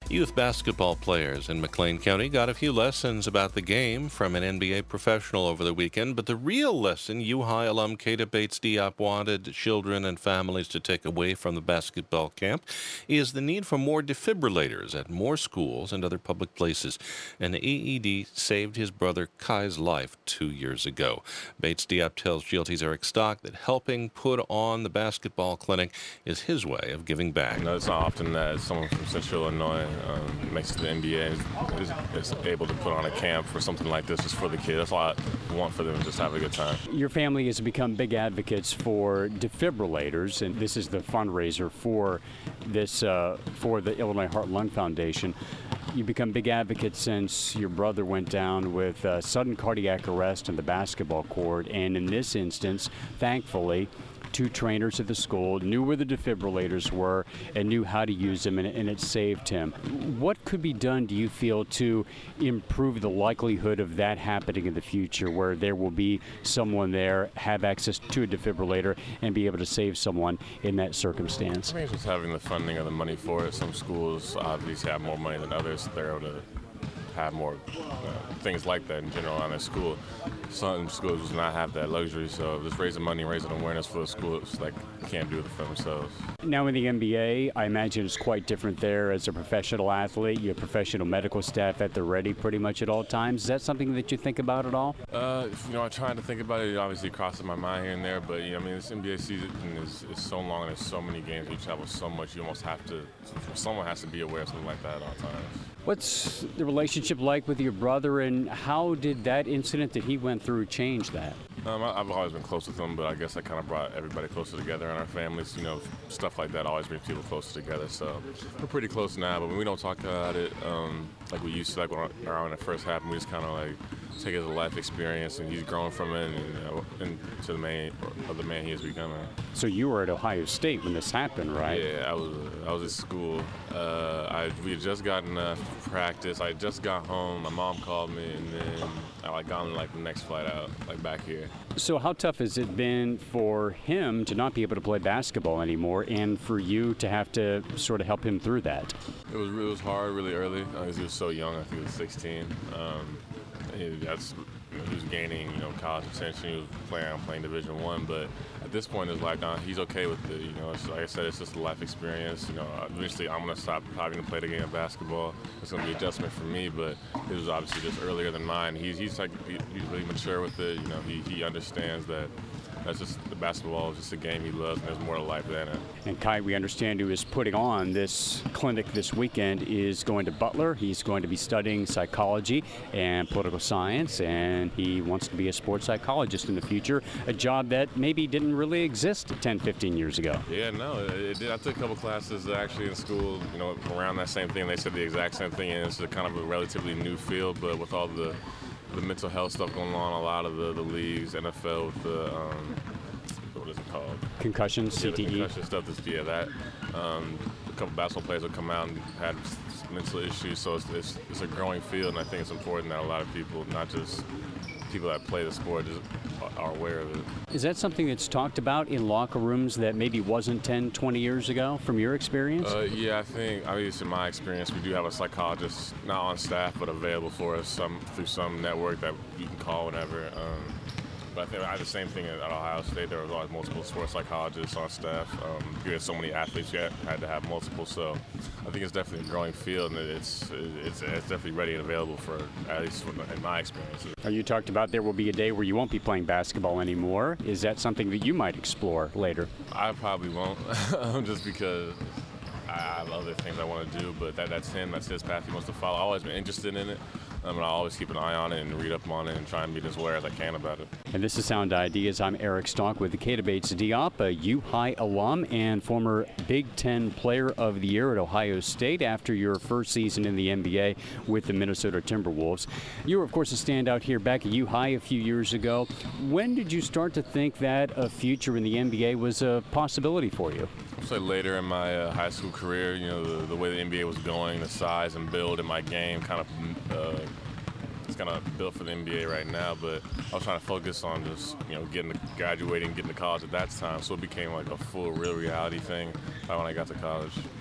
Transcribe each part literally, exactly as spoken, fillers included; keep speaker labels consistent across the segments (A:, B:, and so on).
A: Youth basketball players in McLean County got a few lessons about the game from an N B A professional over the weekend, but the real lesson U High alum Kata Bates-Diop wanted children and families to take away from the basketball camp is the need for more defibrillators at more schools and other public places. An A E D saved his brother Kai's life two years ago. Bates-Diop tells G L T's Eric Stock that helping put on the basketball clinic is his way of giving back.
B: You know, it's not often that someone from Central Illinois um, makes it to the N B A is, is, is able to put on a camp for something like this just for the kids. That's all I want for them, to just have a good time.
C: Your family has become big advocates for defibrillators, and this is the fundraiser for this uh, for the Illinois Heart Lung Foundation. You become big advocates since your brother went down with uh, sudden cardiac arrest in the basketball court, and in this instance, thankfully, two trainers at the school knew where the defibrillators were and knew how to use them, and, and it saved him. What could be done, do you feel, to improve the likelihood of that happening in the future, where there will be someone there, have access to a defibrillator, and be able to save someone in that circumstance?
B: I think it's just having the funding or the money for it. Some schools obviously have more money than others. They're able to have more uh, things like that in general on their school. Some schools do not have that luxury, so just raising money, raising awareness for the schools that can't do it for themselves.
C: Now in the N B A, I imagine it's quite different there. As a professional athlete, you have professional medical staff at the ready pretty much at all times. Is that something that you think about at all?
B: Uh, you know, I'm trying to think about it. It obviously crosses my mind here and there, but you know, I mean, this N B A season is, is so long and there's so many games. You travel so much, you almost have to, someone has to be aware of something like that at all times.
C: What's the relationship like with your brother, and how did that incident that he went through change that?
B: Um, I, I've always been close with him, but I guess I kind of brought everybody closer together in our families. You know, stuff like that always brings people closer together. So we're pretty close now, but when we don't talk about it um, like we used to, like when, our, when it first happened, we just kind of like take it as a life experience, and he's grown from it and, you know, into the man of the man he is becoming.
C: So you were at Ohio State when this happened, right?
B: Yeah, I was. I was at school. Uh, I we had just gotten uh, practice. I just got home. My mom called me, and then I like got on like the next flight out, like back here.
C: So how tough has it been for him to not be able to play basketball anymore, and for you to have to sort of help him through that?
B: It was it was hard, really early, because he was so young. I think he was sixteen. Um, he, that's, you know, he was gaining, you know, college attention. He was playing playing Division One, but at this point in his life, now he's okay with it. You know, it's, like I said, it's just a life experience. You know, eventually I'm gonna stop having to play the game of basketball. It's gonna be an adjustment for me, but it was obviously just earlier than mine. He's he's like he, he's really mature with it. You know, he he understands that. That's just, the basketball is just a game he loves, and there's more to life than it.
C: And Kai, we understand, who is putting on this clinic this weekend, is going to Butler. He's going to be studying psychology and political science, and he wants to be a sports psychologist in the future, a job that maybe didn't really exist ten, fifteen years ago.
B: Yeah, no, it, it did. I took a couple classes actually in school, you know, around that same thing. They said the exact same thing, and it's a kind of a relatively new field, but with all the the mental health stuff going on, a lot of the, the leagues, N F L with the, um, what is it called?
C: Concussion, C T E.
B: Yeah, the concussion stuff, that's, yeah, that. Um, a couple basketball players will come out and had mental issues, so it's, it's, it's a growing field, and I think it's important that a lot of people, not just people that play the sport, just are aware of it.
C: Is that something that's talked about in locker rooms that maybe wasn't ten, twenty years ago, from your experience?
B: Uh, yeah, I think, at least in my experience, we do have a psychologist, not on staff, but available for us some through some network that you can call whenever. Um, but I think I had the same thing at Ohio State. There was always multiple sports psychologists on staff. Um, you had so many athletes, you had, had to have multiple. So I think it's definitely a growing field, and it's it's, it's definitely ready and available for, at least in my experience.
C: You talked about there will be a day where you won't be playing basketball anymore. Is that something that you might explore later?
B: I probably won't, just because I have other things I want to do, but that, that's him, that's his path he wants to follow. I've always been interested in it, um, and I always keep an eye on it and read up on it and try and be as aware as I can about it.
C: And this is Sound Ideas. I'm Eric Stock with Kata Bates-Diop, a U High alum and former Big Ten Player of the Year at Ohio State after your first season in the N B A with the Minnesota Timberwolves. You were, of course, a standout here back at U High a few years ago. When did you start to think that a future in the N B A was a possibility for you?
B: I'd say later in my uh, high school career, you know, the, the way the N B A was going, the size and build in my game kind of uh, it's kind of built for the N B A right now, but I was trying to focus on just, you know, getting to graduating, getting to college at that time, so it became like a full real reality thing uh, when I got to college.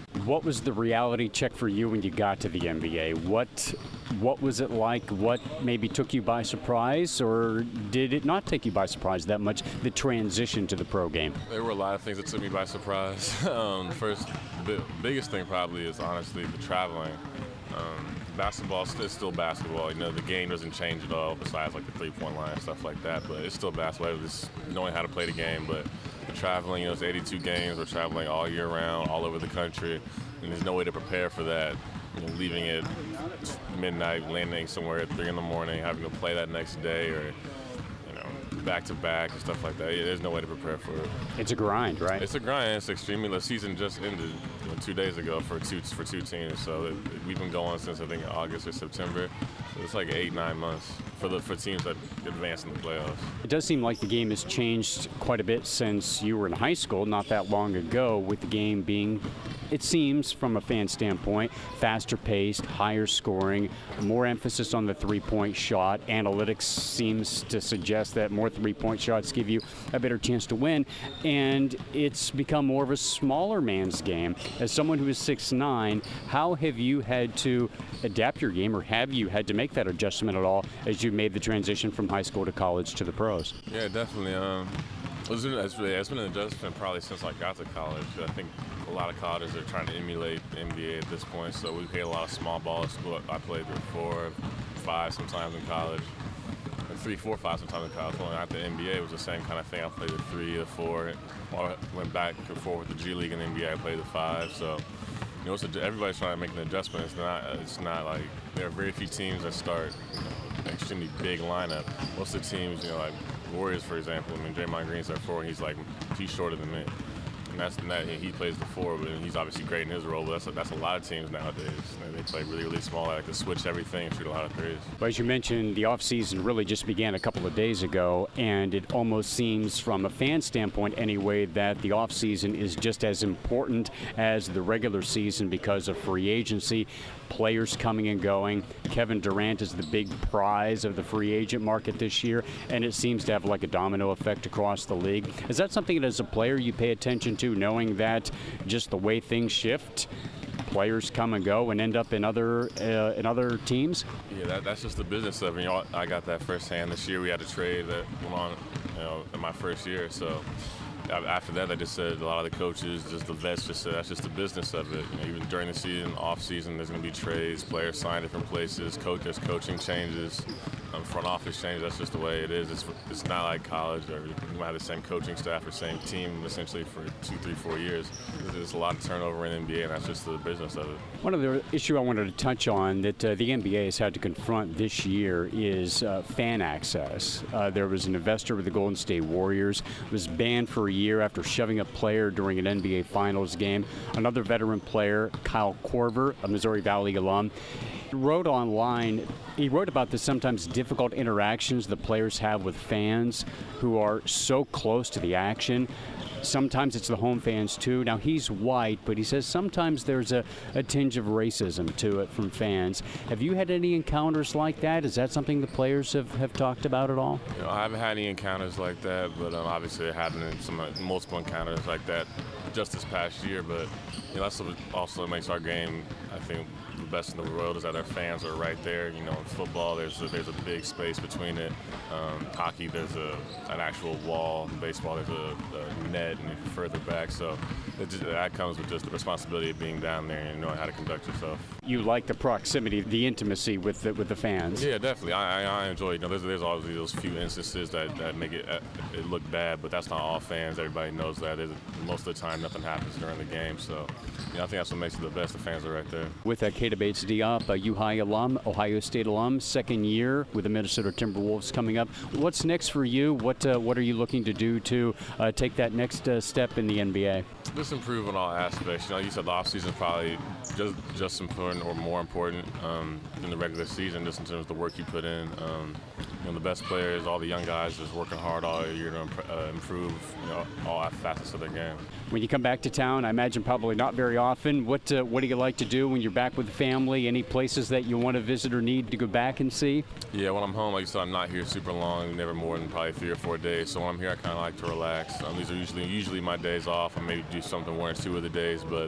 C: What was the reality check for you when you got to the N B A? What what was it like? What maybe took you by surprise, or did it not take you by surprise that much, the transition to the pro game?
B: There were a lot of things that took me by surprise. um, first, the biggest thing probably is honestly the traveling. Um, basketball is still basketball. You know, the game doesn't change at all besides like the three-point line and stuff like that, but it's still basketball. It's knowing how to play the game, but the traveling, you know, it's eighty-two games. We're traveling all year round, all over the country, and there's no way to prepare for that. You know, leaving at midnight, landing somewhere at three in the morning, having to play that next day, or you know, back to back and stuff like that. There's no way to prepare for it.
C: It's a grind, right?
B: It's a grind. It's extremely. The season just ended you know, two days ago for two for two teams. So it, it, we've been going since I think August or September. So it's like eight nine months for the for teams that advance in the playoffs.
C: It does seem like the game has changed quite a bit since you were in high school, not that long ago, with the game being, it seems, from a fan standpoint, faster paced, higher scoring, more emphasis on the three-point shot. Analytics seems to suggest that more three-point shots give you a better chance to win, and it's become more of a smaller man's game. As someone who is six nine, how have you had to adapt your game, or have you had to make that adjustment at all as you made the transition from high school to college to the pros?
B: Yeah, definitely. Um, it's been, it's, really, it's been an adjustment probably since I got to college. I think a lot of colleges are trying to emulate the N B A at this point, so we played a lot of small ball at school. I played with four, five sometimes in college, and three, four, five sometimes in college. When I got the N B A, it was the same kind of thing. I played with three or four. I went back and forth with the G League and the N B A. I played with five. So, you know, it's a, everybody's trying to make an adjustment. It's not. It's not like there are very few teams that start you know, an extremely big lineup. Most of the teams, you know, like Warriors, for example. I mean, Draymond Green's at four. He's like he's shorter than me. And that's that he plays the four, but he's obviously great in his role. But that's a, that's a lot of teams nowadays. You know, they play really, really small. They like to switch everything and shoot a lot of threes.
C: But as you mentioned, the offseason really just began a couple of days ago, and it almost seems, from a fan standpoint anyway, that the offseason is just as important as the regular season because of free agency, players coming and going. Kevin Durant is the big prize of the free agent market this year, and it seems to have like a domino effect across the league. Is that something that as a player you pay attention to, knowing that just the way things shift, players come and go and end up in other uh, in other teams?
B: Yeah, that, that's just the business of it. You know, I got that firsthand this year. We had a trade that went on, you know, in my first year. So after that, I just said a lot of the coaches, just the vets, just said that's just the business of it. You know, even during the season, off season, there's going to be trades, players sign different places, coach, there's coaching changes, um, front office changes. That's just the way it is. It's it's not like college, or you might have the same coaching staff or same team essentially for two, three, four years. There's a lot of turnover in the N B A, and that's just the business of it. One
C: other issue I wanted to touch on that uh, the N B A has had to confront this year is uh, fan access. Uh, there was an investor with the Golden State Warriors, was banned for a year after shoving a player during an N B A Finals game. Another veteran player, Kyle Korver, a Missouri Valley alum, wrote online, he wrote about the sometimes difficult interactions the players have with fans who are so close to the action. Sometimes it's the home fans too. Now he's white, but he says sometimes there's a, a tinge of racism to it from fans. Have you had any encounters like that? Is that something the players have, have talked about at all?
B: You know, I haven't had any encounters like that, but um, obviously there have been some uh, multiple encounters like that just this past year. But you know, that's what also makes our game, I think, the best in the world, is that our fans are right there. You know, in football, there's a, there's a big space between it. Um, hockey, there's a an actual wall. In baseball, there's a, a net and further back. So it just, that comes with just the responsibility of being down there and knowing how to conduct yourself.
C: You like the proximity, the intimacy with the, with the fans.
B: Yeah, definitely. I, I, I enjoy. You know, there's there's always those few instances that, that make it uh, it look bad, but that's not all fans. Everybody knows that. There's, most of the time, nothing happens during the game. So, you know, I think that's what makes it the best. The fans are right there.
C: With uh, Keita Bates-Diop, a U High alum, Ohio State alum, second year with the Minnesota Timberwolves coming up. What's next for you? What uh, what are you looking to do to uh, take that next uh, step in the N B A?
B: Just improve on all aspects. You know, you said the offseason is probably just just important or more important um, than the regular season, just in terms of the work you put in. Um, you know, the best players, all the young guys, just working hard all year to imp- uh, improve, you know, all facets of their game.
C: When you come back to town, I imagine probably not very often. What uh, what do you like to do when you're back with the family? Any places that you want to visit or need to go back and see?
B: Yeah, when I'm home, like you said, I'm not here super long, never more than probably three or four days. So when I'm here, I kind of like to relax. Um, these are usually usually my days off. I maybe do something one or two of the days, but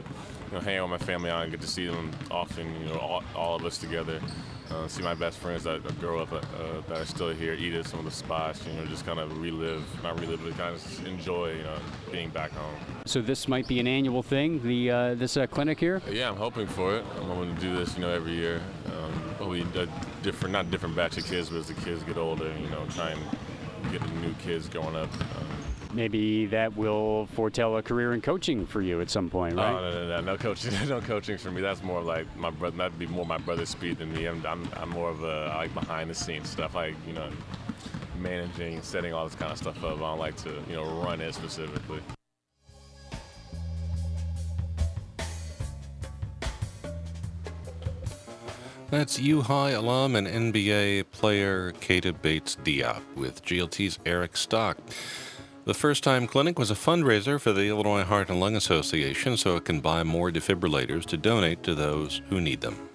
B: you know, hang out with my family out and get to see them often. You know, all, all of us together. Uh, see my best friends that, that grow up uh, that are still here, eat at some of the spots. You know, just kind of relive, not relive, but kind of enjoy, you know, being back home.
C: So this might be an annual thing, the uh, this uh, clinic here?
B: Yeah, I'm hoping for it. I'm hoping to do this, you know, every year. Um, hopefully a different, not different batch of kids, but as the kids get older, you know, try and get the new kids going up. Um,
C: Maybe that will foretell a career in coaching for you at some point, right?
B: Oh, no, no, no, no coaching, no coaching for me. That's more like my brother. That'd be more my brother's speed than me. I'm, I'm, I'm more of a I like behind the scenes stuff, like you know, managing, setting all this kind of stuff up. I don't like to, you know, run it specifically.
A: That's U-High alum and N B A player Keita Bates-Diop with G L T's Eric Stock. The first-time clinic was a fundraiser for the Illinois Heart and Lung Association so it can buy more defibrillators to donate to those who need them.